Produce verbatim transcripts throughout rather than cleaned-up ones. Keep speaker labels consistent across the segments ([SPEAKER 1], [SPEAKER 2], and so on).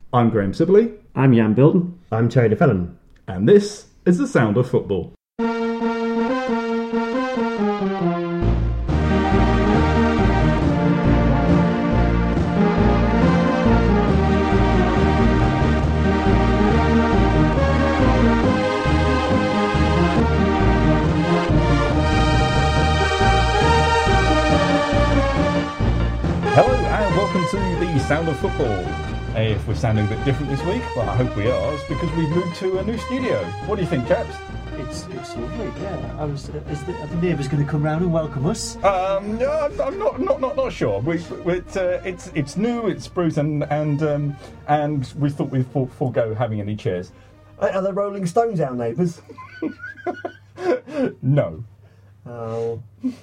[SPEAKER 1] I'm Graham Sibley.
[SPEAKER 2] I'm Jan Bilton.
[SPEAKER 3] I'm Terry DeFellon.
[SPEAKER 1] And this is The Sound of Football. Hello and welcome to The Sound of Football. Uh, if we're sounding a bit different this week, well I hope we are, it's because we've moved to a new studio. What do you think, chaps?
[SPEAKER 2] It's it's lovely, yeah. I was, uh, is the, are the neighbours going to come round and welcome us?
[SPEAKER 1] Um, no, I'm I'm not not not, not sure. We, we, it's, uh, it's it's new, it's spruce, and and um, and we thought we'd for, forego having any chairs.
[SPEAKER 3] Are the Rolling Stones our neighbours?
[SPEAKER 1] No.
[SPEAKER 3] Oh.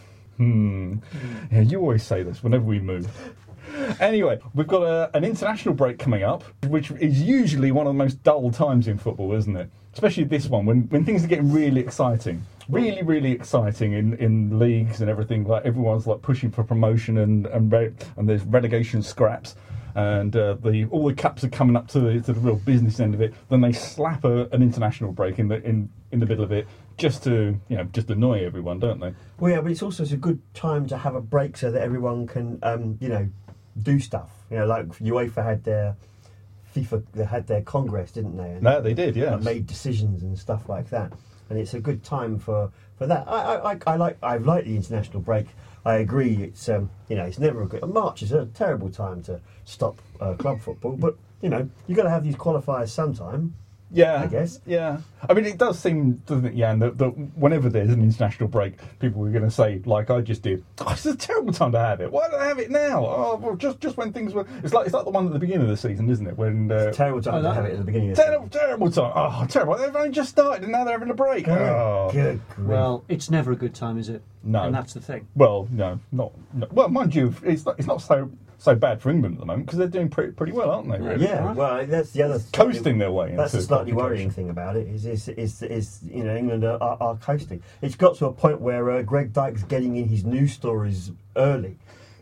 [SPEAKER 1] Hmm. Yeah, you always say this whenever we move. Anyway, we've got a, an international break coming up, which is usually one of the most dull times in football, isn't it? Especially this one, when, when things are getting really exciting. Really, really exciting in, in leagues and everything. Like everyone's like pushing for promotion and and, re- and there's relegation scraps. And uh, the all the cups are coming up to the, to the real business end of it. Then they slap a, an international break in the in, in the middle of it, just to you know just annoy everyone, don't they?
[SPEAKER 3] Well, yeah, but it's also it's a good time to have a break so that everyone can, um, you know, do stuff. You know, like UEFA had their FIFA, they had their Congress, didn't they? And
[SPEAKER 1] No, they did, yeah.
[SPEAKER 3] Made decisions and stuff like that, and it's a good time for, for that. I, I, I, I like I've liked the international break. I agree. It's um, you know, it's never a good. March is a terrible time to stop uh, club football, but you know, you've got to have these qualifiers sometime.
[SPEAKER 1] Yeah,
[SPEAKER 3] I guess.
[SPEAKER 1] Yeah, I mean, it does seem, doesn't it, Jan, that, that whenever there's an international break, people are going to say, like I just did, oh, it's a terrible time to have it. Why don't I have it now? Oh, well, just just when things were. It's like it's like the one at the beginning of the season, isn't it? When uh,
[SPEAKER 3] it's a terrible time oh, to have it at the beginning of the
[SPEAKER 1] terrible,
[SPEAKER 3] season.
[SPEAKER 1] Terrible time. Oh, terrible. They've only just started and now they're having a break.
[SPEAKER 3] Good,
[SPEAKER 1] oh.
[SPEAKER 3] good, good.
[SPEAKER 2] Well, it's never a good time, is it?
[SPEAKER 1] No,
[SPEAKER 2] and that's the thing.
[SPEAKER 1] Well, no, not. No. Well, mind you, it's not, it's not so. so bad for England at the moment because they're doing pretty, pretty well, aren't they? Really?
[SPEAKER 3] Yeah, well, that's the other
[SPEAKER 1] coasting their way.
[SPEAKER 3] That's
[SPEAKER 1] into
[SPEAKER 3] the slightly worrying thing about it. Is is is, is you know England are, are, are coasting. It's got to a point where uh, Greg Dyke's getting in his news stories early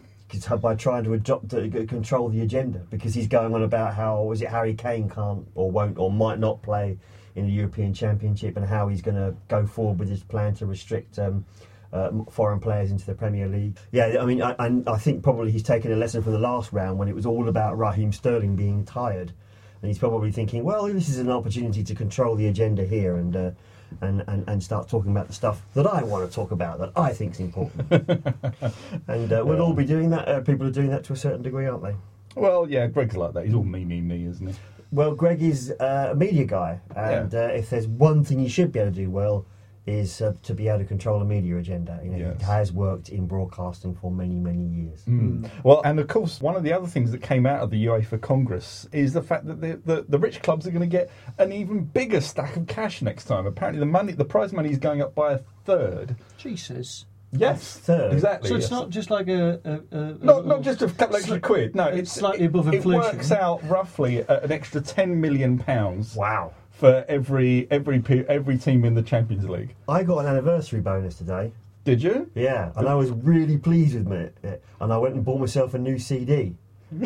[SPEAKER 3] by trying to adopt, to control the agenda because he's going on about how was it Harry Kane can't or won't or might not play in the European Championship and how he's going to go forward with his plan to restrict. Um, Uh, foreign players into the Premier League. Yeah, I mean, I, I, I think probably he's taken a lesson from the last round when it was all about Raheem Sterling being tired, and he's probably thinking, well, this is an opportunity to control the agenda here and uh, and, and and start talking about the stuff that I want to talk about that I think's important. And uh, we'll all be doing that. Uh, people are doing that to a certain degree, aren't they?
[SPEAKER 1] Well, yeah, Greg's like that. He's all me, me, me, isn't he?
[SPEAKER 3] Well, Greg is uh, a media guy, and
[SPEAKER 1] yeah.
[SPEAKER 3] uh, if there's one thing he should be able to do well, is uh, to be able to control a media agenda. You know,
[SPEAKER 1] yes.
[SPEAKER 3] He has worked in broadcasting for many, many years.
[SPEAKER 1] Mm. Well, and of course, one of the other things that came out of the UEFA Congress is the fact that the, the, the rich clubs are going to get an even bigger stack of cash next time. Apparently, the money, the prize money is going up by a third.
[SPEAKER 2] Jesus.
[SPEAKER 1] Yes,
[SPEAKER 3] third.
[SPEAKER 1] Exactly.
[SPEAKER 2] So it's
[SPEAKER 1] yes.
[SPEAKER 2] not just like a, a, a
[SPEAKER 1] not not just a couple extra quid. No,
[SPEAKER 2] it's
[SPEAKER 1] it's
[SPEAKER 2] slightly above inflation.
[SPEAKER 1] It works out roughly at an extra ten million pounds.
[SPEAKER 3] Wow.
[SPEAKER 1] For every every every team in the Champions League.
[SPEAKER 3] I got an anniversary bonus today.
[SPEAKER 1] Did you?
[SPEAKER 3] Yeah, and I was really pleased with it. And I went and bought myself a new C D.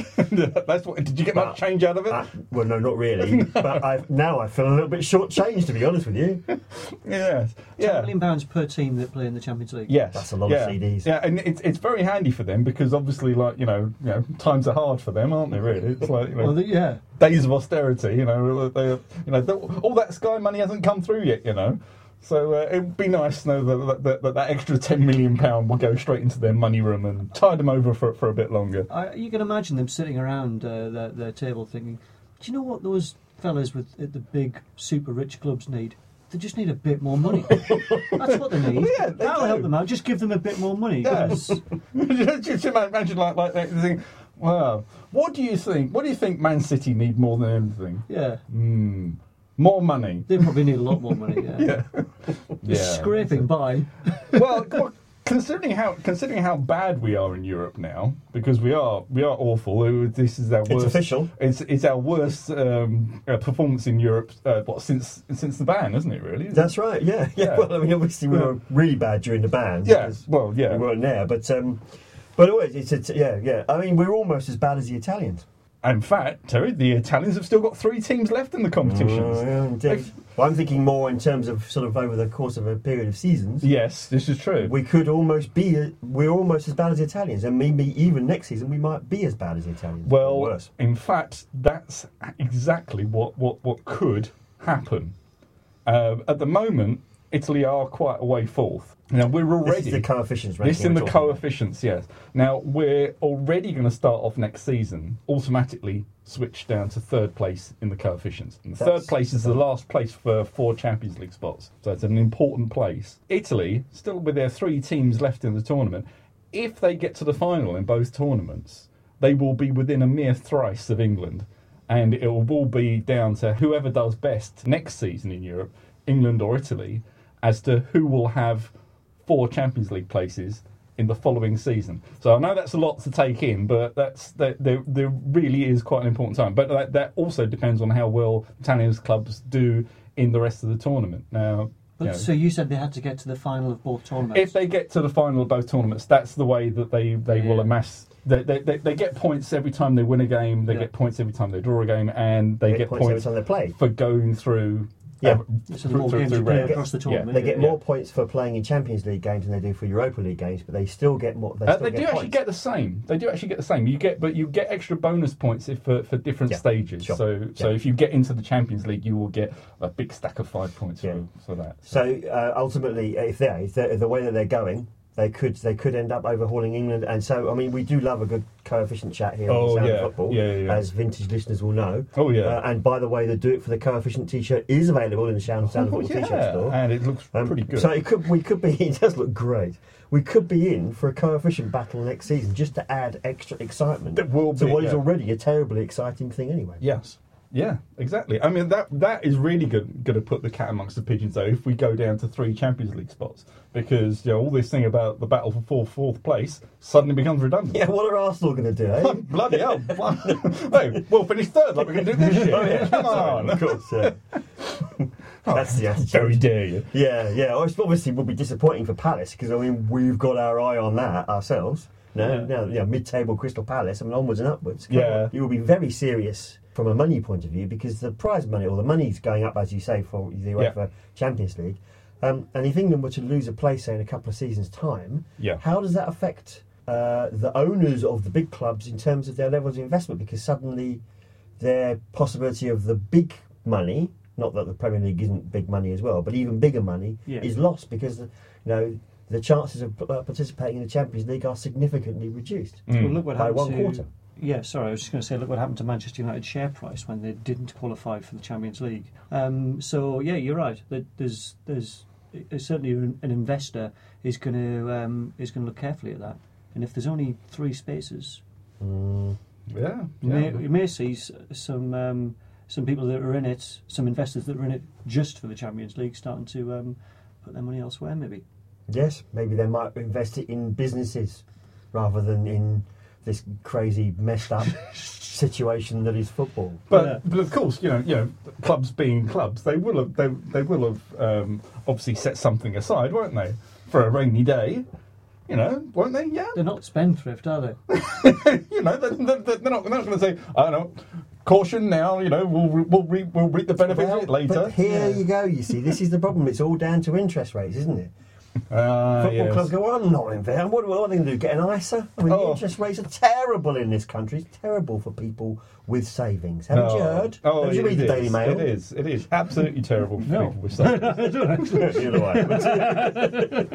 [SPEAKER 1] That's what. Did you get
[SPEAKER 3] but,
[SPEAKER 1] much change out of it?
[SPEAKER 3] Uh, well, no, not really. But I've, now I feel a little bit short-changed, to be honest with you.
[SPEAKER 1] Yes. Yeah.
[SPEAKER 2] Ten million pounds per team that play in the Champions League.
[SPEAKER 1] Yes,
[SPEAKER 3] that's a lot
[SPEAKER 1] yeah.
[SPEAKER 3] of C Ds.
[SPEAKER 1] Yeah, and it's it's very handy for them because obviously, like you know, you know, times are hard for them, aren't they? Really, it's like you know,
[SPEAKER 2] well, the, yeah,
[SPEAKER 1] days of austerity. You know, they, you know, the, all that Sky money hasn't come through yet. You know. So uh, it would be nice to know that that, that that extra ten million pound will go straight into their money room and tide them over for for a bit longer.
[SPEAKER 2] I, you can imagine them sitting around uh, their, their table thinking, do you know what those fellas with uh, the big super rich clubs need? They just need a bit more money. That's what they need.
[SPEAKER 1] Yeah, they
[SPEAKER 2] That'll
[SPEAKER 1] do.
[SPEAKER 2] help them out. Just give them a bit more money.
[SPEAKER 1] Yeah.
[SPEAKER 2] 'cause-
[SPEAKER 1] Just imagine like like that thing. Wow, what do you think? What do you think Man City need more than anything?
[SPEAKER 2] yeah.
[SPEAKER 1] Mm. More money.
[SPEAKER 2] They probably need a lot more money. Yeah.
[SPEAKER 1] Yeah.
[SPEAKER 2] Just scraping by.
[SPEAKER 1] well, well, considering how considering how bad we are in Europe now, because we are we are awful. This is our worst.
[SPEAKER 3] It's official.
[SPEAKER 1] It's it's our worst um, uh, performance in Europe. Uh, what since since the ban, isn't it? Really?
[SPEAKER 3] That's right. Yeah. yeah.
[SPEAKER 1] Yeah.
[SPEAKER 3] Well, I mean, obviously we were really bad during the ban.
[SPEAKER 1] Yeah.
[SPEAKER 3] because
[SPEAKER 1] Well, yeah.
[SPEAKER 3] We weren't there, but um, but always it's, it's yeah yeah. I mean, we're almost as bad as the Italians.
[SPEAKER 1] In fact, Terry, the Italians have still got three teams left in the competitions.
[SPEAKER 3] Oh, yeah, indeed. Well, I'm thinking more in terms of sort of over the course of a period of seasons.
[SPEAKER 1] Yes, this is true.
[SPEAKER 3] We could almost be, a, we're almost as bad as the Italians, and maybe even next season we might be as bad as the Italians.
[SPEAKER 1] Well,
[SPEAKER 3] or worse.
[SPEAKER 1] in fact, that's exactly what, what, what could happen. Uh, at the moment, Italy are quite a way fourth. Now, we're already...
[SPEAKER 3] This is the coefficients ranking.
[SPEAKER 1] This in
[SPEAKER 3] we're
[SPEAKER 1] the
[SPEAKER 3] talking
[SPEAKER 1] coefficients, yes. Now, we're already going to start off next season, automatically switch down to third place in the coefficients. And
[SPEAKER 3] That's-
[SPEAKER 1] third place is the last place for four Champions League spots. So it's an important place. Italy, still with their three teams left in the tournament, if they get to the final in both tournaments, they will be within a mere thrice of England. And it will all be down to whoever does best next season in Europe, England or Italy, as to who will have four Champions League places in the following season. So I know that's a lot to take in, but that's that there, there really is quite an important time. But that, that also depends on how well Italian clubs do in the rest of the tournament. Now,
[SPEAKER 2] But,
[SPEAKER 1] you know,
[SPEAKER 2] so you said they had to get to the final of both tournaments.
[SPEAKER 1] if they get to the final of both tournaments, that's the way that they, they will
[SPEAKER 2] Yeah.
[SPEAKER 1] amass. They, they, they, they get points every time they win a game, they
[SPEAKER 2] Yeah.
[SPEAKER 1] get points every time they draw a game, and they
[SPEAKER 3] They
[SPEAKER 1] get
[SPEAKER 3] points
[SPEAKER 1] points
[SPEAKER 3] every time they play.
[SPEAKER 1] for going through.
[SPEAKER 3] Yeah.
[SPEAKER 1] uh,
[SPEAKER 2] So the more
[SPEAKER 1] through-
[SPEAKER 2] games
[SPEAKER 1] through
[SPEAKER 2] you play
[SPEAKER 1] rounds.
[SPEAKER 2] across the
[SPEAKER 1] Yeah.
[SPEAKER 2] tournament.
[SPEAKER 3] They get
[SPEAKER 1] Yeah.
[SPEAKER 3] more points for playing in Champions League games than they do for Europa League games, but they still get more. They,
[SPEAKER 1] Uh,
[SPEAKER 3] still
[SPEAKER 1] they
[SPEAKER 3] get
[SPEAKER 1] do
[SPEAKER 3] points.
[SPEAKER 1] actually get the same. They do actually get the same. You get, but you get extra bonus points if for, for different
[SPEAKER 3] Yeah,
[SPEAKER 1] stages.
[SPEAKER 3] sure.
[SPEAKER 1] So, so
[SPEAKER 3] Yeah.
[SPEAKER 1] if you get into the Champions League, you will get a big stack of five points
[SPEAKER 3] Yeah.
[SPEAKER 1] for, for that.
[SPEAKER 3] So uh, ultimately, if they if they're, the way that they're going, they could they could end up overhauling England. And so, I mean, we do love a good coefficient chat here
[SPEAKER 1] Oh,
[SPEAKER 3] on Sound
[SPEAKER 1] yeah.
[SPEAKER 3] of Football,
[SPEAKER 1] Yeah, yeah, yeah.
[SPEAKER 3] as vintage listeners will know.
[SPEAKER 1] Oh yeah.
[SPEAKER 3] Uh, and by the way, the Do It for the Coefficient T-shirt is available in the Sound, Sound of
[SPEAKER 1] Oh,
[SPEAKER 3] Football
[SPEAKER 1] yeah.
[SPEAKER 3] T-shirt store.
[SPEAKER 1] And it looks
[SPEAKER 3] Um,
[SPEAKER 1] pretty good.
[SPEAKER 3] So it could we could be it does look great. We could be in for a coefficient battle next season just to add extra excitement
[SPEAKER 1] That will
[SPEAKER 3] to
[SPEAKER 1] be,
[SPEAKER 3] what is
[SPEAKER 1] yeah.
[SPEAKER 3] already a terribly exciting thing anyway.
[SPEAKER 1] Yes. Yeah, exactly. I mean, that that is really good. Going to put the cat amongst the pigeons, though, if we go down to three Champions League spots, because you know all this thing about the battle for fourth, fourth place suddenly becomes redundant.
[SPEAKER 3] Yeah, what are Arsenal going to do? Eh?
[SPEAKER 1] Bloody hell! Hey, we'll finish third like we're going to do this year.
[SPEAKER 3] Oh, yeah.
[SPEAKER 1] Come on!
[SPEAKER 3] Of course, yeah. That's the attitude.
[SPEAKER 1] Very dare you.
[SPEAKER 3] Yeah, yeah. Well, it's obviously will be disappointing for Palace because I mean we've got our eye on that ourselves. No,
[SPEAKER 2] Yeah.
[SPEAKER 3] no, yeah, mid-table Crystal Palace. I mean onwards and upwards. Come
[SPEAKER 1] Yeah.
[SPEAKER 3] on. You will be very serious from a money point of view because the prize money or the money's going up as you say for the UEFA
[SPEAKER 1] Yeah.
[SPEAKER 3] Champions League. Um, and if England were to lose a place, say in a couple of seasons' time,
[SPEAKER 1] Yeah.
[SPEAKER 3] how does that affect uh, the owners of the big clubs in terms of their levels of investment? Because suddenly their possibility of the big money, not that the Premier League isn't big money as well, but even bigger money
[SPEAKER 2] Yeah.
[SPEAKER 3] is lost because the, you know the chances of uh, participating in the Champions League are significantly reduced
[SPEAKER 1] Mm.
[SPEAKER 2] Well, look what
[SPEAKER 3] by
[SPEAKER 2] happened
[SPEAKER 3] one
[SPEAKER 2] to,
[SPEAKER 3] quarter.
[SPEAKER 2] Yeah, sorry, I was just going to say, look what happened to Manchester United's share price when they didn't qualify for the Champions League. Um, so yeah, you're right. That There's there's uh, certainly an an investor is going to um, is going to look carefully at that. And if there's only three spaces,
[SPEAKER 3] Mm.
[SPEAKER 1] Yeah.
[SPEAKER 2] you,
[SPEAKER 1] yeah.
[SPEAKER 2] may, you may see s- some um, some people that are in it, some investors that are in it just for the Champions League, starting to um, put their money elsewhere. Maybe.
[SPEAKER 3] Yes, maybe they might invest it in businesses rather than in this crazy, messed up situation that is football.
[SPEAKER 1] But
[SPEAKER 2] Yeah.
[SPEAKER 1] but of course, you know, you know, clubs being clubs, they will have they they will have um, obviously set something aside, won't they, for a rainy day? You know, won't they? Yeah.
[SPEAKER 2] They're not spendthrift, are they?
[SPEAKER 1] You know, they're, they're, they're not they're not going to say, I don't know, caution now. You know, we'll we'll reap, we'll reap the benefits of it later.
[SPEAKER 3] But here
[SPEAKER 2] Yeah.
[SPEAKER 3] you go, you see, this is the problem. It's all down to interest rates, isn't it?
[SPEAKER 1] Uh,
[SPEAKER 3] Football
[SPEAKER 1] yes.
[SPEAKER 3] clubs go, well, I'm not investing. What, what are they going to do? Get an I S A? I mean,
[SPEAKER 1] Oh.
[SPEAKER 3] the interest rates are terrible in this country. It's terrible for people with savings. Haven't you
[SPEAKER 1] No.
[SPEAKER 3] heard?
[SPEAKER 1] Oh,
[SPEAKER 3] Haven't you
[SPEAKER 1] it
[SPEAKER 3] read the
[SPEAKER 1] is.
[SPEAKER 3] Daily Mail?
[SPEAKER 1] It is. It is absolutely terrible for
[SPEAKER 2] No.
[SPEAKER 1] people with savings.
[SPEAKER 2] I don't actually.
[SPEAKER 3] Either way.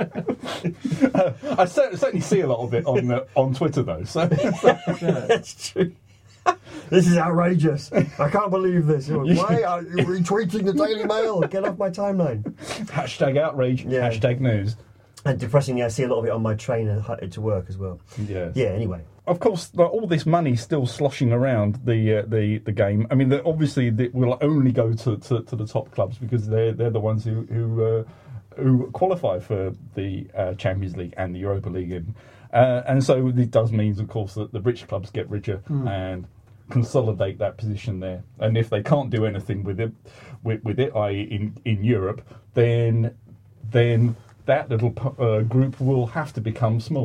[SPEAKER 1] uh, I cer- certainly see a lot of it on uh, on Twitter though. So
[SPEAKER 3] That's true. This is outrageous. I can't believe this. Why are you retweeting the Daily Mail? Get off my timeline.
[SPEAKER 1] hashtag outrage,
[SPEAKER 3] Yeah.
[SPEAKER 1] hashtag news.
[SPEAKER 3] And depressingly, I see a lot of it on my train and headed to work as well.
[SPEAKER 1] Yes.
[SPEAKER 3] Yeah, anyway.
[SPEAKER 1] Of course, like, all this money still sloshing around the uh, the the game. I mean, the, obviously, it will only go to, to, to the top clubs because they're they're the ones who who, uh, who qualify for the uh, Champions League and the Europa League, and uh, and so it does mean, of course, that the rich clubs get richer and consolidate that position there. And if they can't do anything with it, with, with it, that is, in in Europe, then then that little uh, group will have to become smaller.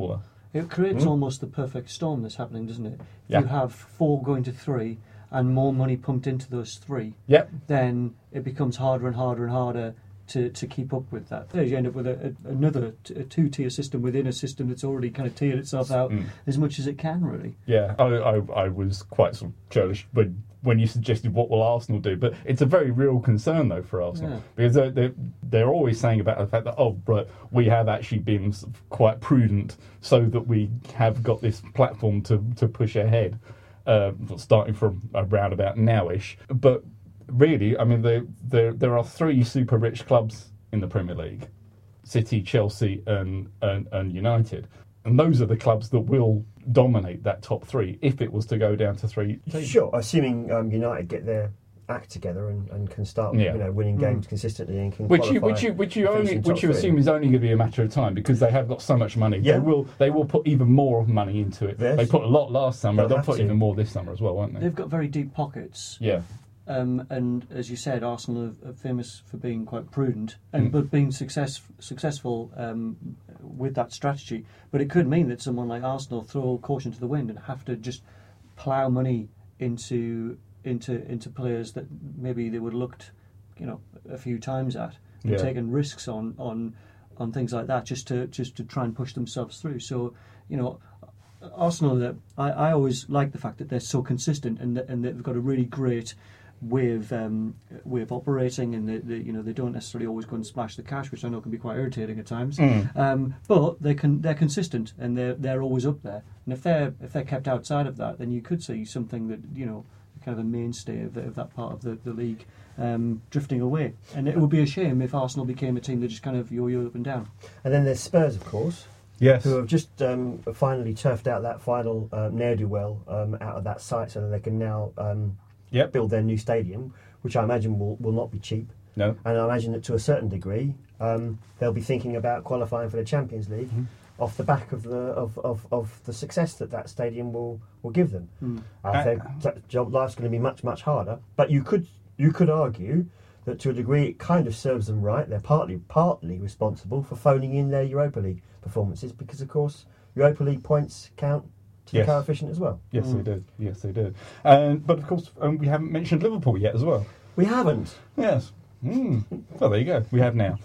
[SPEAKER 2] It creates
[SPEAKER 1] Mm.
[SPEAKER 2] almost the perfect storm that's happening, doesn't it? If
[SPEAKER 1] Yeah.
[SPEAKER 2] you have four going to three and more money pumped into those three,
[SPEAKER 1] Yep.
[SPEAKER 2] then it becomes harder and harder and harder to, to keep up with that. You end up with a, a, another t- a two-tier system within a system that's already kind of tiered itself out
[SPEAKER 1] Mm.
[SPEAKER 2] as much as it can, really.
[SPEAKER 1] Yeah, I, I, I was quite sort of churlish when, when you suggested what will Arsenal do, but it's a very real concern though for Arsenal
[SPEAKER 2] Yeah.
[SPEAKER 1] because they're, they're they're always saying about the fact that oh, but we have actually been sort of quite prudent so that we have got this platform to to push ahead, uh, starting from around about nowish. But really, I mean, there there there are three super rich clubs in the Premier League: City, Chelsea, and and, and United. And those are the clubs that will dominate that top three if it was to go down to three teams.
[SPEAKER 3] Sure, assuming um, United get their act together and, and can start
[SPEAKER 1] Yeah.
[SPEAKER 3] you know, winning games consistently and can
[SPEAKER 1] Which you,
[SPEAKER 3] qualify
[SPEAKER 1] which you, which you
[SPEAKER 3] to finish
[SPEAKER 1] only,
[SPEAKER 3] in
[SPEAKER 1] which
[SPEAKER 3] top
[SPEAKER 1] you
[SPEAKER 3] three.
[SPEAKER 1] assume is only going to be a matter of time because they have got so much money.
[SPEAKER 3] Yeah.
[SPEAKER 1] They will, they will put even more money into it.
[SPEAKER 3] Yes.
[SPEAKER 1] They put a lot last summer.
[SPEAKER 3] They'll
[SPEAKER 1] They'll
[SPEAKER 3] have
[SPEAKER 1] put
[SPEAKER 3] to.
[SPEAKER 1] even more this summer as well, won't they?
[SPEAKER 2] They've got very deep pockets.
[SPEAKER 1] Yeah,
[SPEAKER 2] Um, and as you said, Arsenal are, are famous for being quite prudent, and
[SPEAKER 1] Mm.
[SPEAKER 2] but being success, successful um, with that strategy. But it could mean that someone like Arsenal throw caution to the wind and have to just plough money into into into players that maybe they would have looked, you know, a few times at and
[SPEAKER 1] Yeah.
[SPEAKER 2] taken risks on on on things like that just to just to try and push themselves through. So, you know. Arsenal, that I, I always like the fact that they're so consistent and that, and they've got a really great way of um, way of operating, and they, they, you know, they don't necessarily always go and splash the cash, which I know can be quite irritating at times.
[SPEAKER 1] Mm.
[SPEAKER 2] Um, but they can they're consistent and they're they're always up there. And if they're if they're kept outside of that, then you could see something that, you know, kind of a mainstay of, the, of that part of the, the league um, drifting away. And it would be a shame if Arsenal became a team that just kind of yo-yo up and down.
[SPEAKER 3] And then there's Spurs, of course,
[SPEAKER 1] yes.
[SPEAKER 3] who have just um, finally turfed out that final um, ne'er-do-well um, out of that site so that they can now um,
[SPEAKER 1] Yep.
[SPEAKER 3] build their new stadium, which I imagine will, will not be cheap.
[SPEAKER 1] No.
[SPEAKER 3] And I imagine that to a certain degree, um, they'll be thinking about qualifying for the Champions League
[SPEAKER 1] Mhm.
[SPEAKER 3] off the back of the of, of, of the success that that stadium will, will give them.
[SPEAKER 2] Mm.
[SPEAKER 3] I
[SPEAKER 1] Uh,
[SPEAKER 3] think that job life's going to be much much harder. But you could you could argue that to a degree it kind of serves them right. They're partly partly responsible for phoning in their Europa League performances because of course Europa League points count to
[SPEAKER 1] Yes.
[SPEAKER 3] the coefficient as well.
[SPEAKER 1] Yes,
[SPEAKER 2] Mm.
[SPEAKER 1] they do. Yes, they do. And but of course, um, we haven't mentioned Liverpool yet as well.
[SPEAKER 3] We haven't.
[SPEAKER 1] Yes. Mm. Well, there you go. We have now.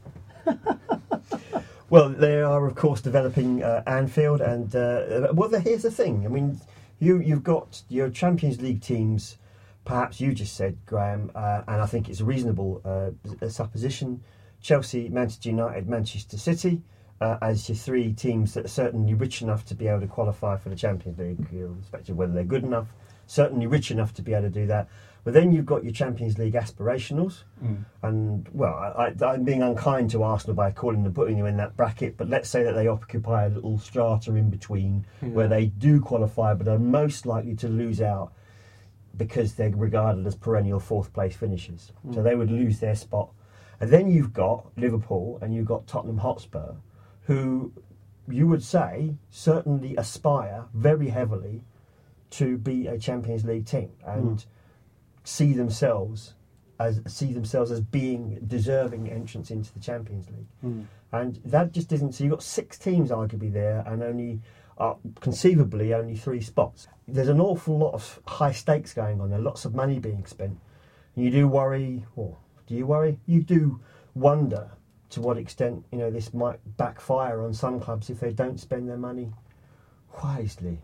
[SPEAKER 3] Well, they are, of course, developing uh, Anfield, and uh, well, the, here's the thing. I mean, you you've got your Champions League teams. Perhaps you just said, Graham, uh, and I think it's a reasonable uh, supposition. Chelsea, Manchester United, Manchester City, uh, as your three teams that are certainly rich enough to be able to qualify for the Champions League, irrespective of whether they're good enough. Certainly rich enough to be able to do that. But then you've got your Champions League aspirationals.
[SPEAKER 1] Mm. And
[SPEAKER 3] And, well, I, I, I'm being unkind to Arsenal by calling them, putting them in that bracket, but let's say that they occupy a little strata in between where
[SPEAKER 2] Yeah.
[SPEAKER 3] they do qualify but are most likely to lose out because they're regarded as perennial fourth place finishers. So
[SPEAKER 2] Mm.
[SPEAKER 3] they would lose their spot. And then you've got Liverpool and you've got Tottenham Hotspur, who you would say certainly aspire very heavily to be a Champions League team and
[SPEAKER 2] Mm.
[SPEAKER 3] see themselves as see themselves as being deserving entrance into the Champions League.
[SPEAKER 2] Mm.
[SPEAKER 3] And that just isn't. So you've got six teams arguably there, and only uh, conceivably only three spots. There's an awful lot of high stakes going on there. Lots of money being spent. And you do worry, or do you worry? You do wonder to what extent, you know, this might backfire on some clubs if they don't spend their money wisely.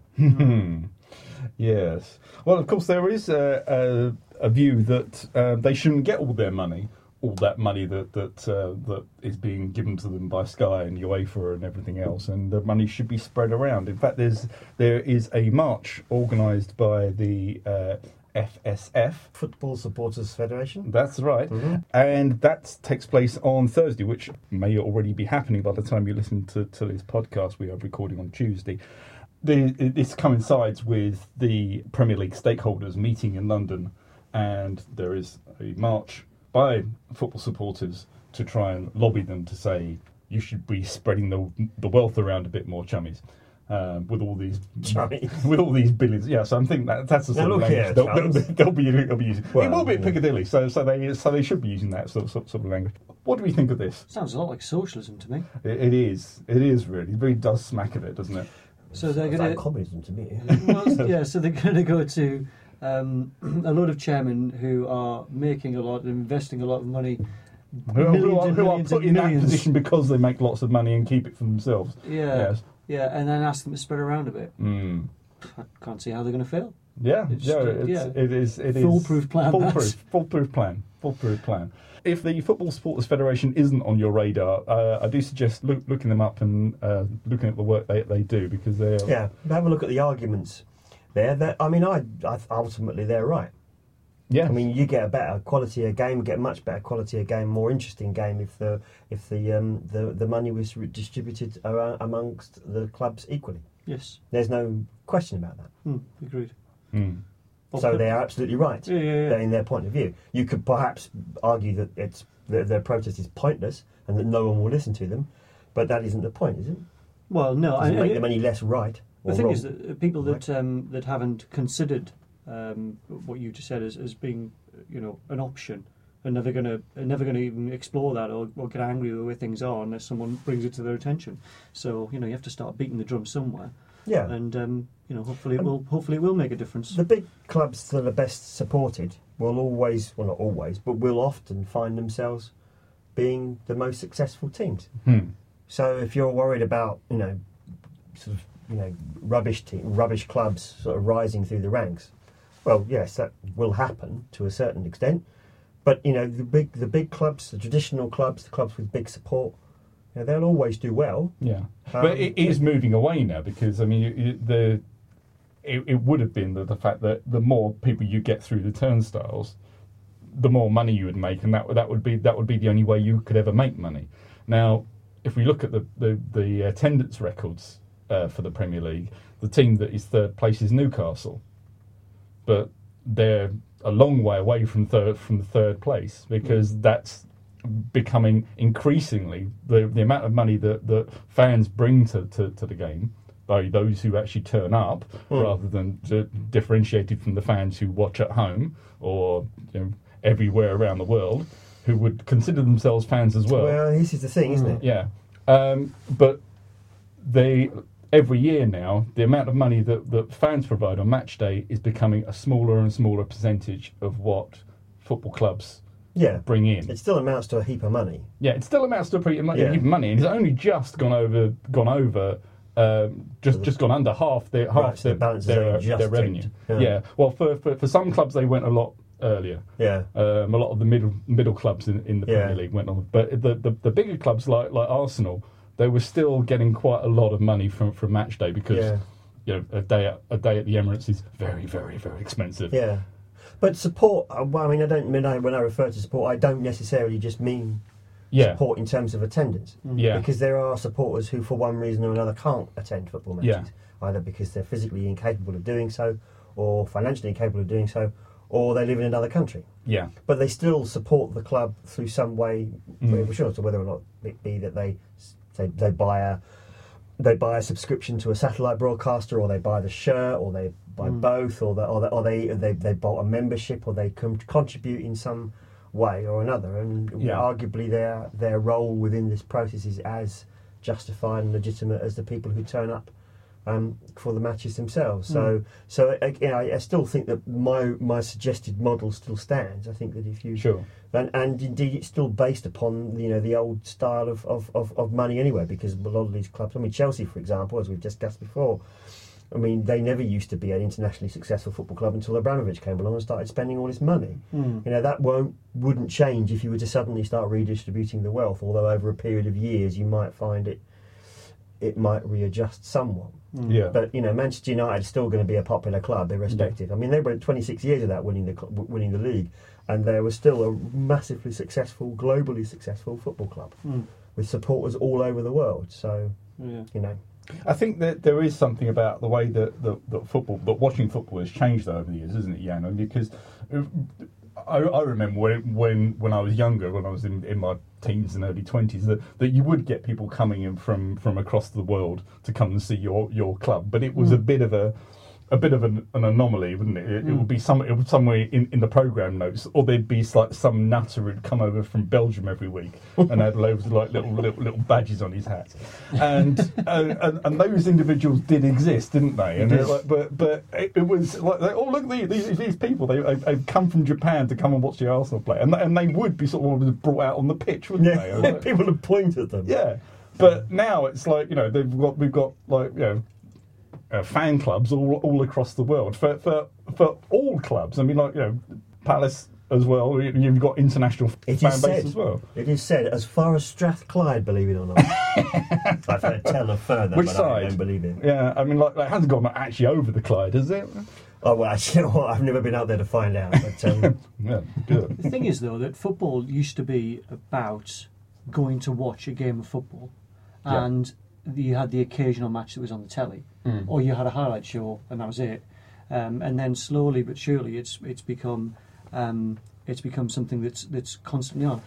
[SPEAKER 1] yes. Well, of course, there is a, a, a view that uh, they shouldn't get all their money, all that money that that uh, that is being given to them by Sky and UEFA and everything else, and the money should be spread around. In fact, there's there is a march organised by the uh, F S F.
[SPEAKER 3] Football Supporters Federation.
[SPEAKER 1] That's right.
[SPEAKER 3] Mhm.
[SPEAKER 1] And that takes place on Thursday, which may already be happening by the time you listen to, to this podcast. We are recording on Tuesday. The, this coincides with the Premier League stakeholders meeting in London, and there is a march by football supporters to try and lobby them to say you should be spreading the, the wealth around a bit more, chummies. Um, with all these,
[SPEAKER 3] Chinese.
[SPEAKER 1] with all these billions, yeah. So I'm thinking that that's the sort
[SPEAKER 3] Now
[SPEAKER 1] of
[SPEAKER 3] look
[SPEAKER 1] language
[SPEAKER 3] here,
[SPEAKER 1] they'll, they'll,
[SPEAKER 3] Charles.
[SPEAKER 1] be- they'll be they'll be using.
[SPEAKER 3] Well,
[SPEAKER 1] it will be at
[SPEAKER 3] yeah.
[SPEAKER 1] Piccadilly, so so they so they should be using that sort of, sort, sort of language. What do we think of this?
[SPEAKER 2] Sounds a lot like socialism to me.
[SPEAKER 1] It, it is, it is really, it really does smack of it, doesn't it?
[SPEAKER 2] So they're
[SPEAKER 3] Sounds
[SPEAKER 2] going
[SPEAKER 3] like
[SPEAKER 2] to,
[SPEAKER 3] communism to me.
[SPEAKER 2] well, yeah. So they're going to go to um, a lot of chairmen who are making a lot, investing a lot of money.
[SPEAKER 1] Who, who
[SPEAKER 2] Millions
[SPEAKER 1] are,
[SPEAKER 2] and
[SPEAKER 1] who are
[SPEAKER 2] millions
[SPEAKER 1] put
[SPEAKER 2] and
[SPEAKER 1] in that
[SPEAKER 2] millions.
[SPEAKER 1] position because they make lots of money and keep it for themselves.
[SPEAKER 2] Yeah,
[SPEAKER 1] Yes.
[SPEAKER 2] yeah, and then ask them to spread around a bit.
[SPEAKER 1] Mm.
[SPEAKER 2] I can't see how they're going to fail.
[SPEAKER 1] Yeah,
[SPEAKER 2] It's,
[SPEAKER 1] yeah,
[SPEAKER 2] uh,
[SPEAKER 1] it's,
[SPEAKER 2] yeah.
[SPEAKER 1] it is. It is
[SPEAKER 2] Foolproof plan,
[SPEAKER 1] Foolproof,
[SPEAKER 2] that's.
[SPEAKER 1] foolproof plan. Foolproof plan. If the Football Supporters Federation isn't on your radar, uh, I do suggest look, looking them up and uh, looking at the work they, they do because they're
[SPEAKER 3] Yeah, have a look at the arguments there. They're, I mean, I, I ultimately they're right.
[SPEAKER 1] yeah.
[SPEAKER 3] I mean, you get a better quality of game, get a much better quality of game, more interesting game if the if the um, the the money was distributed around, amongst the clubs equally.
[SPEAKER 2] Yes,
[SPEAKER 3] There's no question about that.
[SPEAKER 2] mm, agreed.
[SPEAKER 1] Mm.
[SPEAKER 3] So they are absolutely right
[SPEAKER 2] Yeah, yeah, yeah.
[SPEAKER 3] in their point of view. You could perhaps argue that it's that their protest is pointless and that no one will listen to them, but that isn't the point, is it?
[SPEAKER 2] Well, no,
[SPEAKER 3] Doesn't
[SPEAKER 2] I,
[SPEAKER 3] make
[SPEAKER 2] I-
[SPEAKER 3] them any less right. Or
[SPEAKER 2] the thing
[SPEAKER 3] wrong.
[SPEAKER 2] is that uh, people that um, that haven't considered um, what you just said as, as being, you know, an option, are never going to are never going to even explore that or, or get angry with where things are unless someone brings it to their attention. So you know, you have to start beating the drum somewhere,
[SPEAKER 3] yeah.
[SPEAKER 2] and um, you know, hopefully it
[SPEAKER 3] Um,
[SPEAKER 2] will hopefully it will make a difference.
[SPEAKER 3] The big clubs that are best supported will always, well, not always, but will often find themselves being the most successful teams.
[SPEAKER 1] Hmm.
[SPEAKER 3] So if you're worried about, you know, sort of, you know, rubbish team, rubbish clubs sort of rising through the ranks, well, yes, that will happen to a certain extent. But you know, the big, the big clubs, the traditional clubs, the clubs with big support, you know, they'll always do well.
[SPEAKER 1] Yeah,
[SPEAKER 3] Um,
[SPEAKER 1] but it is moving away now because I mean you, you, the it, it would have been the, the fact that the more people you get through the turnstiles, the more money you would make, and that that would be that would be the only way you could ever make money. Now, if we look at the the, the attendance records uh, for the Premier League, the team that is third place is Newcastle, but they're a long way away from third from the third place because that's becoming increasingly the the amount of money that, that fans bring to, to, to the game by those who actually turn up
[SPEAKER 3] Mm.
[SPEAKER 1] rather than d- differentiated from the fans who watch at home or you know, everywhere around the world who would consider themselves fans as well.
[SPEAKER 3] Well, this is the thing, isn't it?
[SPEAKER 1] Yeah, um, but they every year now the amount of money that, that fans provide on match day is becoming a smaller and smaller percentage of what football clubs
[SPEAKER 3] Yeah.
[SPEAKER 1] bring in.
[SPEAKER 3] It still amounts to a heap of money.
[SPEAKER 1] Yeah, it still amounts to a pretty much
[SPEAKER 3] Yeah.
[SPEAKER 1] heap of money, and it's only just gone over, gone over, um, just
[SPEAKER 3] So the-
[SPEAKER 1] just gone under half their half
[SPEAKER 3] Right, so
[SPEAKER 1] their,
[SPEAKER 3] the balance is
[SPEAKER 1] their,
[SPEAKER 3] only just
[SPEAKER 1] their revenue.
[SPEAKER 3] ticked.
[SPEAKER 1] Yeah.
[SPEAKER 3] Yeah.
[SPEAKER 1] well, for, for for some clubs they went a lot earlier.
[SPEAKER 3] Yeah.
[SPEAKER 1] Um, a lot of the middle middle clubs in, in the
[SPEAKER 3] Yeah.
[SPEAKER 1] Premier League went on, but the, the the bigger clubs like like Arsenal, they were still getting quite a lot of money from from match day because
[SPEAKER 3] Yeah.
[SPEAKER 1] you know a day at, a day at the Emirates is very very very expensive.
[SPEAKER 3] Yeah. But support, uh, well, I mean, I don't mean I, when I refer to support, I don't necessarily just mean
[SPEAKER 1] Yeah.
[SPEAKER 3] support in terms of attendance.
[SPEAKER 1] Yeah.
[SPEAKER 3] Because there are supporters who, for one reason or another, can't attend football matches.
[SPEAKER 1] Yeah.
[SPEAKER 3] Either because they're physically incapable of doing so, or financially incapable of doing so, or they live in another country.
[SPEAKER 1] Yeah.
[SPEAKER 3] But they still support the club through some way,
[SPEAKER 1] Mm.
[SPEAKER 3] sure, so whether or not it be that they, they, they buy a they buy a subscription to a satellite broadcaster, or they buy the shirt, or they buy
[SPEAKER 2] Mm.
[SPEAKER 3] both, or they, or they, or they, they, they bought a membership, or they con- contribute in some way or another. And
[SPEAKER 1] Yeah.
[SPEAKER 3] arguably their their role within this process is as justified and legitimate as the people who turn up um, for the matches themselves. So, so uh, you know, I, I still think that my my suggested model still stands. I think that if you
[SPEAKER 1] Sure.
[SPEAKER 3] and, and indeed, it's still based upon you know the old style of, of, of, of money anyway. Because a lot of these clubs, I mean Chelsea, for example, as we've discussed before, I mean they never used to be an internationally successful football club until Abramovich came along and started spending all this money.
[SPEAKER 2] Mm.
[SPEAKER 3] You know that won't wouldn't change if you were to suddenly start redistributing the wealth. Although over a period of years, you might find it it might readjust somewhat.
[SPEAKER 2] Mm.
[SPEAKER 1] Yeah.
[SPEAKER 3] But you know, Manchester United is still going to be a popular club, irrespective. I mean, they went twenty-six years of that winning the cl- winning the league, and they were still a massively successful, globally successful football club
[SPEAKER 2] Mm.
[SPEAKER 3] with supporters all over the world. So
[SPEAKER 2] Yeah.
[SPEAKER 3] you know,
[SPEAKER 1] I think that there is something about the way that, that, that football, that watching football has changed over the years, isn't it, Jan? Because uh, I, I remember when, when when I was younger, when I was in, in my teens and early twenties, that, that you would get people coming in from, from across the world to come and see your, your club. But it was
[SPEAKER 2] Mm.
[SPEAKER 1] a bit of a a bit of an, an anomaly, wouldn't it? It,
[SPEAKER 2] Mm.
[SPEAKER 1] it would be some it would somewhere in, in the programme notes, or there'd be like some nutter who'd come over from Belgium every week and had loads of like little little, little badges on his hat, and, uh, and and those individuals did exist, didn't they? And
[SPEAKER 2] They did.
[SPEAKER 1] like, but but it, it was like, oh look, these these, these people they they- they've come from Japan to come and watch the Arsenal play, and and they would be sort of brought out on the pitch, wouldn't they?
[SPEAKER 3] Yeah, people would point at them.
[SPEAKER 1] Yeah, but now it's like, you know, they've got we've got like, you know, uh, fan clubs all all across the world for for for all clubs. I mean, like, you know, Palace as well. you- You've got international
[SPEAKER 3] It
[SPEAKER 1] fan
[SPEAKER 3] is
[SPEAKER 1] base
[SPEAKER 3] said,
[SPEAKER 1] as well.
[SPEAKER 3] It is said, as far as Strathclyde, believe it or not. I've heard tell of further,
[SPEAKER 1] Which
[SPEAKER 3] but
[SPEAKER 1] side?
[SPEAKER 3] I don't believe it.
[SPEAKER 1] Yeah, I mean, like, it hasn't gone actually over the Clyde, has it?
[SPEAKER 3] Oh, well, actually, you know what? I've never been out there to find out. But um,
[SPEAKER 1] Yeah, good.
[SPEAKER 2] The thing is, though, that football used to be about going to watch a game of football,
[SPEAKER 1] Yeah.
[SPEAKER 2] and you had the occasional match that was on the telly,
[SPEAKER 1] Mm.
[SPEAKER 2] or you had a highlight show, and that was it. Um, and then slowly but surely, it's it's become um, it's become something that's that's constantly on.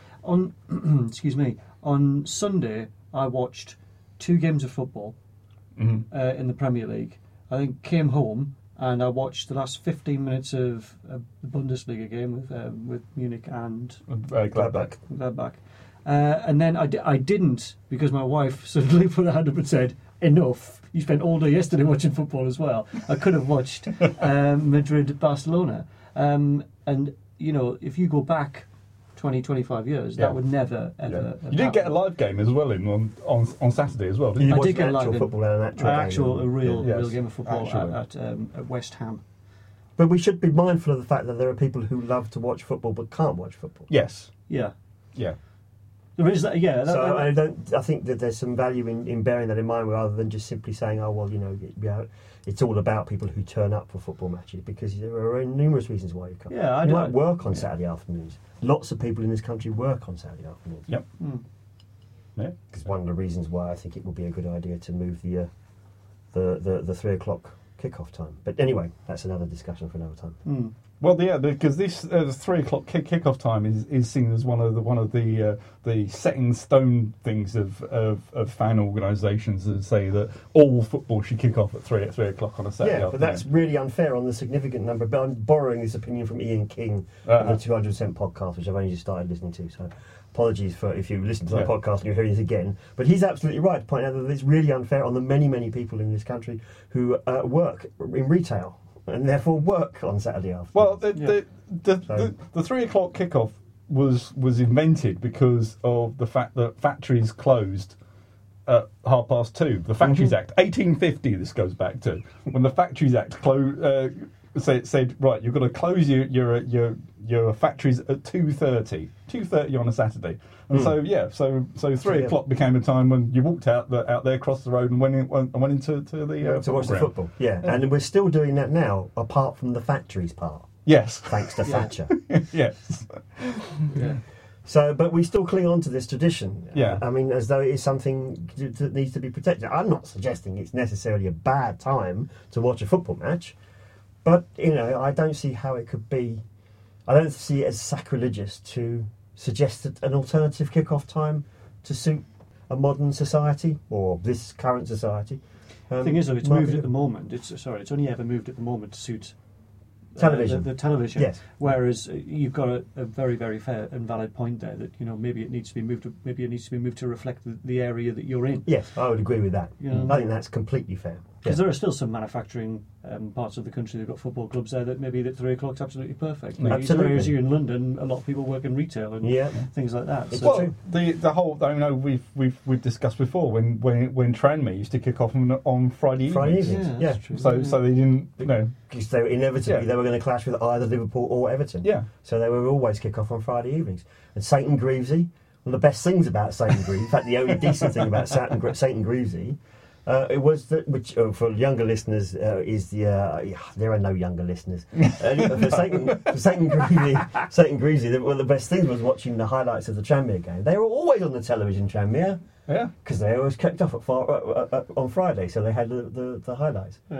[SPEAKER 2] On excuse me, on Sunday, I watched two games of football
[SPEAKER 1] Mhm.
[SPEAKER 2] uh, in the Premier League. I think came home and I watched the last fifteen minutes of uh, the Bundesliga game with um, with Munich and
[SPEAKER 1] Uh, Gladbach.
[SPEAKER 2] Gladbach. Uh, and then I, di- I didn't, because my wife suddenly put her hand up and said, enough, you spent all day yesterday watching football as well. I could have watched um, Madrid-Barcelona. Um, and, you know, if you go back twenty, twenty-five years,
[SPEAKER 1] Yeah.
[SPEAKER 2] that would never, ever
[SPEAKER 1] Yeah.
[SPEAKER 2] have
[SPEAKER 1] You did get a
[SPEAKER 2] happened.
[SPEAKER 1] live game as well in on on, on Saturday as well, didn't
[SPEAKER 3] you
[SPEAKER 1] you?
[SPEAKER 2] I
[SPEAKER 3] watched
[SPEAKER 2] did get a live
[SPEAKER 3] actual
[SPEAKER 2] game.
[SPEAKER 3] football and an actual
[SPEAKER 2] An
[SPEAKER 3] game.
[SPEAKER 2] actual, a real,
[SPEAKER 1] Yes,
[SPEAKER 2] real game of football
[SPEAKER 1] actually.
[SPEAKER 2] at, at, um, at West Ham.
[SPEAKER 3] But we should be mindful of the fact that there are people who love to watch football but can't watch football.
[SPEAKER 1] Yes.
[SPEAKER 2] Yeah.
[SPEAKER 1] Yeah.
[SPEAKER 2] There is that, yeah. That,
[SPEAKER 3] So
[SPEAKER 2] that-
[SPEAKER 3] I don't. I think that there's some value in, in bearing that in mind, rather than just simply saying, "Oh well, you know, it- yeah, it's all about people who turn up for football matches," because there are numerous reasons why you can't.
[SPEAKER 2] Yeah, I
[SPEAKER 3] you
[SPEAKER 2] do-
[SPEAKER 3] might work on
[SPEAKER 2] yeah.
[SPEAKER 3] Saturday afternoons. Lots of people in this country work on Saturday afternoons.
[SPEAKER 1] Yep.
[SPEAKER 2] Mm.
[SPEAKER 1] Yeah.
[SPEAKER 3] It's one of the reasons why I think it would be a good idea to move the uh, the, the the three o'clock kick-off time. But anyway, that's another discussion for another time.
[SPEAKER 2] Mm.
[SPEAKER 1] Well, yeah, because this uh, the three o'clock kick kick-off time is, is seen as one of the one of the uh, the set in stone things of, of, of fan organisations that say that all football should kick off at three at three o'clock on a Saturday
[SPEAKER 3] Yeah,
[SPEAKER 1] afternoon.
[SPEAKER 3] but that's really unfair on the significant number. But I'm borrowing this opinion from Ian King
[SPEAKER 1] Uh-huh.
[SPEAKER 3] of the two hundred percent podcast, which I've only just started listening to. So apologies for if you listen to that
[SPEAKER 1] Yeah.
[SPEAKER 3] podcast and you're hearing this again. But he's absolutely right to point out that it's really unfair on the many, many people in this country who uh, work in retail and therefore work on Saturday afternoon.
[SPEAKER 1] Well, the
[SPEAKER 2] Yeah.
[SPEAKER 1] the, the,
[SPEAKER 3] So-
[SPEAKER 1] the the three o'clock kickoff was was invented because of the fact that factories closed at half past two. The Factories
[SPEAKER 3] Mhm.
[SPEAKER 1] Act, eighteen fifty. This goes back to when the Factories Act clo- uh, said, said right, you've got to close your your your your factories at two thirty. Two thirty on a Saturday. And
[SPEAKER 3] Mm.
[SPEAKER 1] so yeah, so so three
[SPEAKER 3] yeah.
[SPEAKER 1] o'clock became a time when you walked out the, out there, crossed the road, and went in, went, went into to the uh,
[SPEAKER 3] to watch the
[SPEAKER 1] ground.
[SPEAKER 3] football. Yeah. and we're still doing that now, apart from the factories part,
[SPEAKER 1] Yes,
[SPEAKER 3] thanks to
[SPEAKER 2] Yeah.
[SPEAKER 3] Thatcher.
[SPEAKER 1] yes.
[SPEAKER 2] Yeah.
[SPEAKER 3] So, but we still cling on to this tradition.
[SPEAKER 1] Yeah.
[SPEAKER 3] I mean, as though it is something t- that needs to be protected. I'm not suggesting it's necessarily a bad time to watch a football match, but, you know, I don't see how it could be. I don't see it as sacrilegious to suggest that an alternative kick-off time to suit a modern society or this current society. Um,
[SPEAKER 2] The thing is, though, it's
[SPEAKER 3] might
[SPEAKER 2] moved
[SPEAKER 3] be
[SPEAKER 2] at the
[SPEAKER 3] good.
[SPEAKER 2] moment. It's sorry, it's only ever moved at the moment to suit uh,
[SPEAKER 3] Television.
[SPEAKER 2] the, the television.
[SPEAKER 3] Yes.
[SPEAKER 2] Whereas uh, you've got a, a very, very fair and valid point there that you know maybe it needs to be moved. To, maybe it needs to be moved to reflect the, the area that you're in.
[SPEAKER 3] Yes, I would agree with that.
[SPEAKER 2] Yeah.
[SPEAKER 3] I think that's completely fair.
[SPEAKER 2] Because
[SPEAKER 3] Yeah.
[SPEAKER 2] there are still some manufacturing um, parts of the country that've got football clubs there that maybe that three o'clock's absolutely perfect. Maybe
[SPEAKER 3] Absolutely.
[SPEAKER 2] Whereas you in London, a lot of people work in retail and
[SPEAKER 3] Yeah.
[SPEAKER 2] things like that.
[SPEAKER 3] It's
[SPEAKER 2] So-
[SPEAKER 3] true.
[SPEAKER 1] Well, the the whole I know we've we've we've discussed before when when when Tranmere used to kick off on, on Friday evenings.
[SPEAKER 3] Friday
[SPEAKER 2] yeah,
[SPEAKER 3] evenings,
[SPEAKER 2] that's
[SPEAKER 3] yeah.
[SPEAKER 2] true.
[SPEAKER 1] So
[SPEAKER 2] yeah.
[SPEAKER 1] so they didn't you know
[SPEAKER 3] Because they were inevitably
[SPEAKER 1] Yeah.
[SPEAKER 3] they were going to clash with either Liverpool or Everton.
[SPEAKER 1] yeah
[SPEAKER 3] So they would always kick off on Friday evenings. And Satan Greavesy, one of the best things about Satan Greavesy, in fact, the only decent thing about Satan, Gre- Satan Greavesy, uh, it was that, which uh, for younger listeners uh, is the, uh, yeah, there are no younger listeners. Uh, for Satan, for Satan Greavesy, Satan Greavesy, the- one of the best things was watching the highlights of the Tranmere game. They were always on the television, Tranmere,
[SPEAKER 1] yeah
[SPEAKER 3] because they always kicked off at far, uh, uh, uh, on Friday, so they had the, the, the highlights.
[SPEAKER 2] Yeah.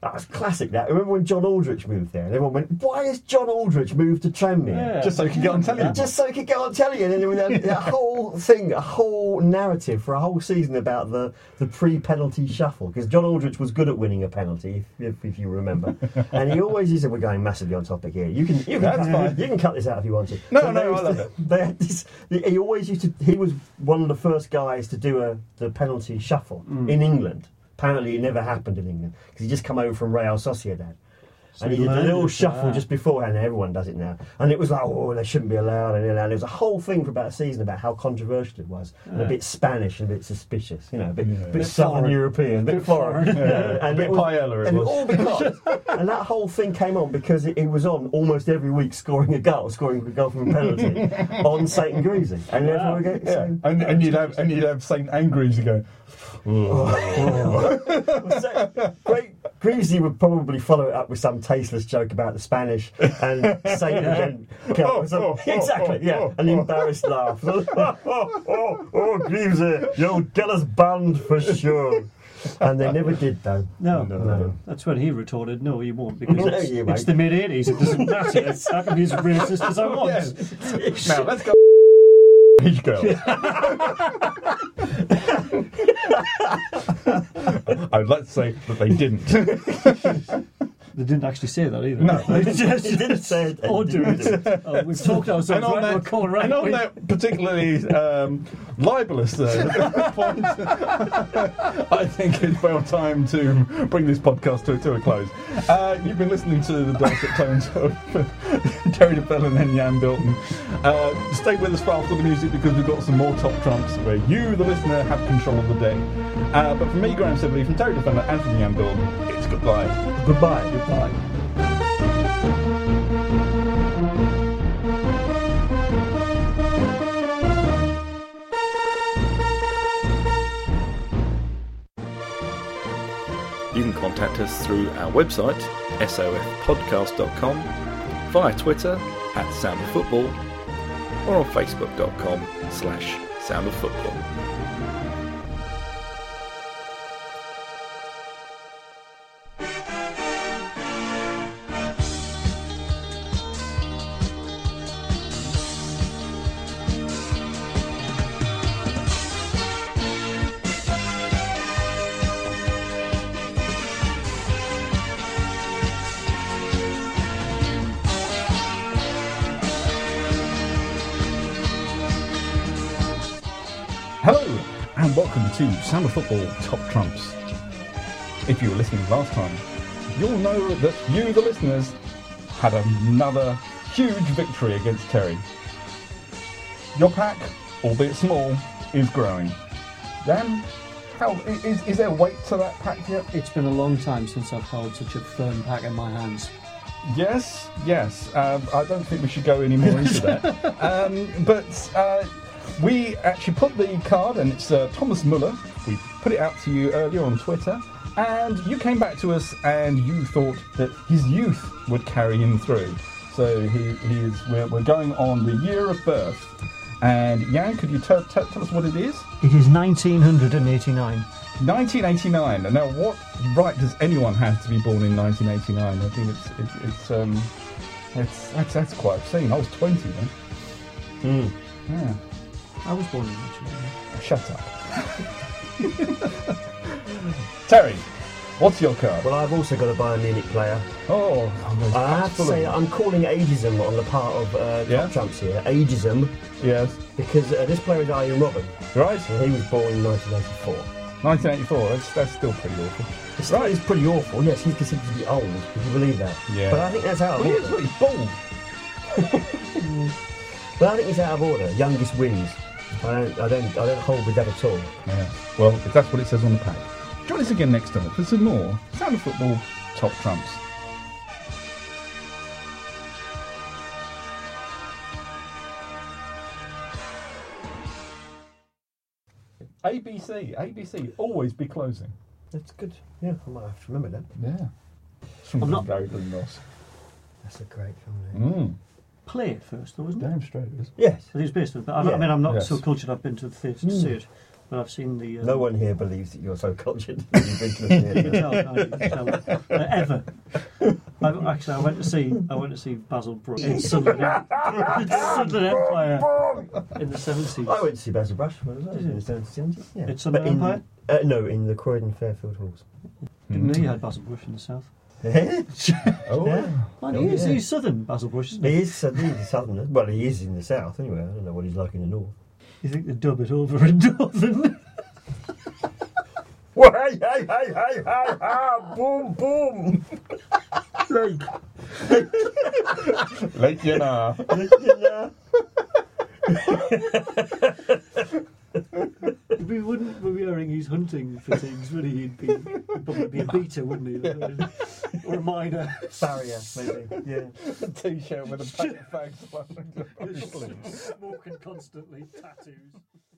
[SPEAKER 3] That was classic. That remember when John Aldrich moved there, and everyone went, "Why has John Aldrich moved to Tranmere?"
[SPEAKER 2] Yeah.
[SPEAKER 1] Just so he could get on telly.
[SPEAKER 3] Just so he could get on telly, and then there was a, a whole thing, a whole narrative for a whole season about the, the pre-penalty shuffle, because John Aldrich was good at winning a penalty, if, if, if you remember, and he always he said, "We're going massively on topic here. You can you can
[SPEAKER 1] That's
[SPEAKER 3] cut,
[SPEAKER 1] fine.
[SPEAKER 3] you can cut this out if you want to."
[SPEAKER 1] No,
[SPEAKER 3] But
[SPEAKER 1] no,
[SPEAKER 3] they
[SPEAKER 1] I
[SPEAKER 3] used
[SPEAKER 1] love
[SPEAKER 3] to-
[SPEAKER 1] it.
[SPEAKER 3] They had this. He always used to. He was one of the first guys to do a the penalty shuffle
[SPEAKER 2] Mm.
[SPEAKER 3] in England. Apparently, it never happened in England because he just come over from Real Sociedad.
[SPEAKER 2] So
[SPEAKER 3] And he
[SPEAKER 2] he
[SPEAKER 3] did a
[SPEAKER 2] learned
[SPEAKER 3] little
[SPEAKER 2] it,
[SPEAKER 3] shuffle
[SPEAKER 2] ah.
[SPEAKER 3] just beforehand. Everyone does it now, and it was like, oh, they shouldn't be allowed. And there was a whole thing for about a season about how controversial it was, and a
[SPEAKER 2] Yeah.
[SPEAKER 3] bit Spanish and a bit suspicious, you know, a bit,
[SPEAKER 1] Yeah.
[SPEAKER 3] bit,
[SPEAKER 2] Bit
[SPEAKER 3] Southern
[SPEAKER 2] foreign.
[SPEAKER 3] European, a bit,
[SPEAKER 2] Bit
[SPEAKER 3] foreign,
[SPEAKER 2] foreign.
[SPEAKER 3] Yeah,
[SPEAKER 1] A
[SPEAKER 3] and
[SPEAKER 1] bit
[SPEAKER 3] it was,
[SPEAKER 1] paella it
[SPEAKER 3] and
[SPEAKER 1] was.
[SPEAKER 3] all because, and that whole thing came on because it, it was on almost every week, scoring a goal, scoring a goal from a penalty on Saint Greasy, and
[SPEAKER 2] Wow.
[SPEAKER 3] everyone would get
[SPEAKER 1] Yeah,
[SPEAKER 3] so-
[SPEAKER 1] and, and you'd have and you'd have Saint Angries go.
[SPEAKER 3] Well, so, Great Greasy would probably follow it up with some tasteless joke about the Spanish and say it again.
[SPEAKER 1] Oh,
[SPEAKER 3] So-
[SPEAKER 1] oh, oh,
[SPEAKER 3] exactly,
[SPEAKER 1] oh,
[SPEAKER 3] yeah,
[SPEAKER 1] oh,
[SPEAKER 3] an
[SPEAKER 1] oh.
[SPEAKER 3] embarrassed laugh. oh, oh, oh, oh, Greasy, you'll get us banned for sure. And they never did, though.
[SPEAKER 2] No,
[SPEAKER 1] No.
[SPEAKER 3] No.
[SPEAKER 2] that's when he retorted, no, you won't, because
[SPEAKER 3] No,
[SPEAKER 2] it's,
[SPEAKER 3] you
[SPEAKER 2] it's
[SPEAKER 3] won't.
[SPEAKER 2] the mid eighties, it doesn't matter. It's, I can be as racist as I want.
[SPEAKER 1] Yes. Now let's go. Each girl. I would like to say that they didn't.
[SPEAKER 2] They didn't actually say that either.
[SPEAKER 1] No.
[SPEAKER 2] They just
[SPEAKER 3] He didn't say it.
[SPEAKER 2] or do it. Oh, we've talked ourselves
[SPEAKER 1] And on
[SPEAKER 2] right to a
[SPEAKER 1] that,
[SPEAKER 2] corner, right?
[SPEAKER 1] and on that particularly um, libelous uh, point, I think it's well time to bring this podcast to, to a close. Uh, you've been listening to the dulcet tones of Terry DeFell and Jan Bilton. Uh, stay with us for after the music because we've got some more top trumps where you, the listener, have control of the deck. Uh, but from me, Graham Sibley, from Terry DeFell and from Jan Bilton, it's goodbye.
[SPEAKER 3] Goodbye.
[SPEAKER 2] Goodbye.
[SPEAKER 4] You can contact us through our website, s o f podcast dot com, via Twitter at Sound of Football, or on facebook dot com slash Sound of Football.
[SPEAKER 1] Hello, and welcome to Sound of Football Top Trumps. If you were listening last time, you'll know that you, the listeners, had another huge victory against Terry. Your pack, albeit small, is growing. Dan, how is, is there weight to that pack yet?
[SPEAKER 2] It's been a long time since I've held such a firm pack in my hands.
[SPEAKER 1] Yes, yes. Um, I don't think we should go any more into that. Um, but uh, we actually put the card, and it's uh, Thomas Muller. We put it out to you earlier on Twitter, and you came back to us, and you thought that his youth would carry him through. So he, he is. We're, we're going on the year of birth. And Jan, could you t- t- tell us what it is?
[SPEAKER 2] It is nineteen eighty-nine.
[SPEAKER 1] nineteen eighty-nine. Now, what right does anyone have to be born in nineteen eighty-nine? I think it's it's, it's um it's that's that's quite obscene. I was twenty then.
[SPEAKER 3] Mm.
[SPEAKER 1] Yeah.
[SPEAKER 2] I was born in eighty-nine.
[SPEAKER 1] Shut up. Terry, what's your card?
[SPEAKER 3] Well, I've also got a Bayern Munich player.
[SPEAKER 1] Oh,
[SPEAKER 3] I have to say, I'm calling ageism on the part of uh,
[SPEAKER 1] Yeah?
[SPEAKER 3] Top Trumps here. Ageism,
[SPEAKER 1] yes,
[SPEAKER 3] because uh, this player is Arjen Robben,
[SPEAKER 1] right.
[SPEAKER 3] and he was born in nineteen eighty-four.
[SPEAKER 1] nineteen eighty-four. That's that's still pretty awful.
[SPEAKER 3] It's, right. It's pretty awful. Yes, he's considered to be old. If you believe that.
[SPEAKER 1] Yeah.
[SPEAKER 3] But I think that's out of
[SPEAKER 1] Well, he is,
[SPEAKER 3] order.
[SPEAKER 1] look, he's bald.
[SPEAKER 3] But I think it's out of order. Youngest wins. I don't. I don't. I don't hold with that at all.
[SPEAKER 1] Yeah. Well, if that's what it says on the pack. Join us again next time for some more Sound of Football Top Trumps. A B C, A B C, always be closing.
[SPEAKER 3] That's good. Yeah, I might have to remember that.
[SPEAKER 1] Yeah. It's from
[SPEAKER 2] I'm not-
[SPEAKER 1] Gary Glenross.
[SPEAKER 3] That's a great film. Name.
[SPEAKER 1] Mm.
[SPEAKER 2] Play it first, though, isn't it?
[SPEAKER 1] Damn straight it is.
[SPEAKER 3] Yes.
[SPEAKER 2] It is based on it. But I,
[SPEAKER 3] Yeah.
[SPEAKER 2] I mean, I'm not
[SPEAKER 1] Yes.
[SPEAKER 2] so cultured I've been to the theatre to
[SPEAKER 3] Mm.
[SPEAKER 2] see it. but I've seen the. Um,
[SPEAKER 3] No one here believes that you're so cultured. You've been to the
[SPEAKER 2] You can
[SPEAKER 3] theatre.
[SPEAKER 2] tell, can't you? You can tell. Uh, ever. I, actually, I went to see. I went to see Basil Brush in Sunderland, in Sunderland Empire in the seventies.
[SPEAKER 3] I went to see Basil Brush when I was in the seventies. Yeah.
[SPEAKER 2] It's Sunderland
[SPEAKER 3] But in-
[SPEAKER 2] Empire?
[SPEAKER 3] Uh, no, in the Croydon Fairfield Halls.
[SPEAKER 2] Didn't know you had Basil Brush in the south.
[SPEAKER 1] Oh,
[SPEAKER 3] Yeah.
[SPEAKER 2] Man,
[SPEAKER 3] Oh,
[SPEAKER 2] he is,
[SPEAKER 3] yeah.
[SPEAKER 2] he's southern Basil Brush, isn't
[SPEAKER 3] He
[SPEAKER 2] he?
[SPEAKER 3] is, uh, he's a southerner. Well, he is in the south anyway. I don't know what he's like in the north.
[SPEAKER 2] You think they dub it over in northern?
[SPEAKER 3] Well, hey, hey, hey, hey, hey, ha, boom, boom. Like,
[SPEAKER 1] Lake Yana.
[SPEAKER 2] We wouldn't be wearing his hunting fittings, would he? He'd, be, he'd probably be a beater, wouldn't he? Or a miner.
[SPEAKER 3] Barrier, maybe. Yeah.
[SPEAKER 1] A t-shirt with a paper bag slung.
[SPEAKER 2] Smoking constantly, tattoos.